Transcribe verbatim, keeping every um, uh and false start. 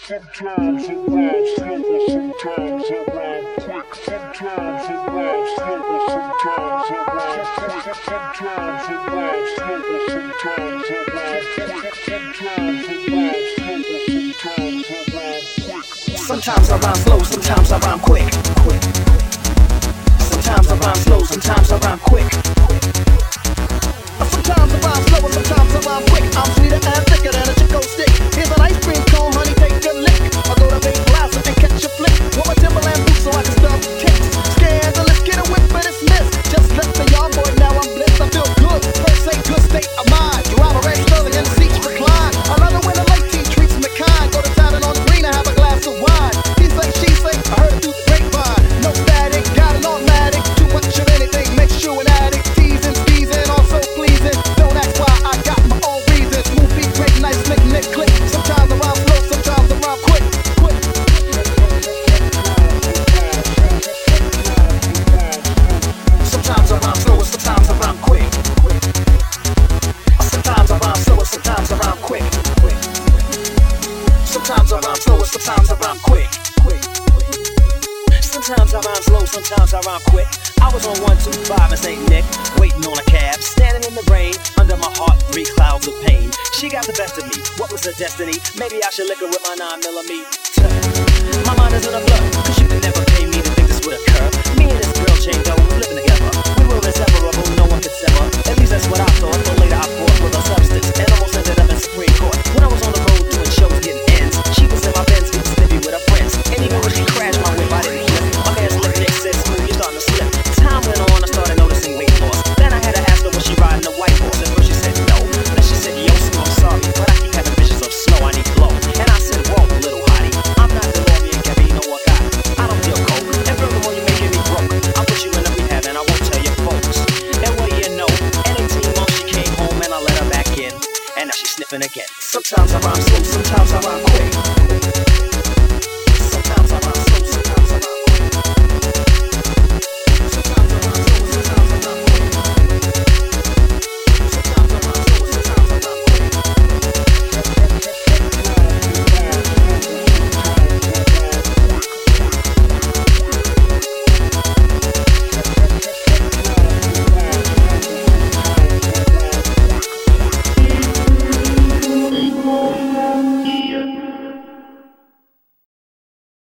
Sometimes I rhyme slower, sometimes I rhyme quick. Sometimes I rhyme slower, sometimes I rhyme quick. Sometimes I rhyme slower, sometimes I rhyme quick. Sometimes I rhyme slower, sometimes I rhyme quick. Sometimes I rhyme slow, sometimes I rhyme quick. Sometimes I rhyme slow, sometimes I rhyme quick. Sometimes I rhyme slow, sometimes I rhyme quick. I'm sweeter and thicker than a Chico stick. Here's an ice cream cone, honey, take a lick. I'll go to big blast and catch a flick. With my Timberland boots so I can stop kicks. Scandalous, get a whip and it's missed. Just left the yard boy, now I'm blessed. I feel good, first say good state of mind. You have a red sterling and the seats recline. I love it when the late teen treats me kind. Go to town and on the green and have a glass of wine. He say, she say, I heard it through the grapevine. No static, got an automatic. Too much of anything makes you an addict. Teasing, squeezing, also pleasing. Don't ask why, I got my own reasons. Move beat, great, nice, make Nick click. Sometimes I rhyme slow, sometimes I rhyme quick. Quick. Sometimes I rhyme slow, sometimes I rhyme quick. Sometimes I rhyme slow, sometimes I rhyme quick. Sometimes I rhyme slow, sometimes I rhyme quick. Sometimes I rhyme slow, sometimes I rhyme quick. I was on one two five in Saint Nick, waiting on a cab, standing in the rain, under my heart, three clouds of pain. She got the best of me, what was her destiny? Maybe I should lick her with my nine millimeter. My mind is in a blur, cause you could never pay me to think this would occur. Me and this girl changed up, we were living together. We were inseparable, no one could sever. At least that's what I thought, but later I fought with a substance and almost ended up in Supreme Court. When I was on the road doing shows, getting ends, she was in my Benz, getting snippy with her friends. And even when she crashed my whip, I didn't flip. My man's lip Nick said, smooth, you're starting to slip. Time went on, I started noticing weight loss. Then I had to ask her, was she riding a white horse? At first she said no. Then she said, yo, Snow, I'm sorry, but I keep having visions of snow, I need blow. And I said, whoa, little hottie, I'm not the Lori and Kevin, you know what got? I don't feel cold, and furthermore, you're making me broke. I'll put you in a rehab and I won't tell your folks. And what do you know? In eighteen months she came home and I let her back in. And now she's sniffing again. Sometimes I rhyme slow, sometimes I rhyme quick.